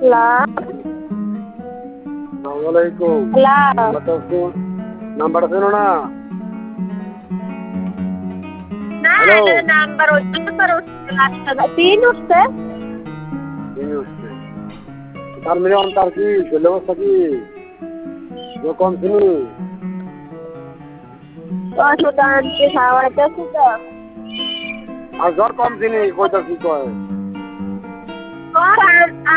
আসসালামালাইকুম। নাম্বারটা ছিল না। হ্যালো, নাম্বার তিন উঠছে। তার মিলে তার কি ব্যবস্থা কি কম চিনি ওষুধ আনতে খাওয়াইতেছি তো। আর জ্বর কম চিনি কইতাছি কয়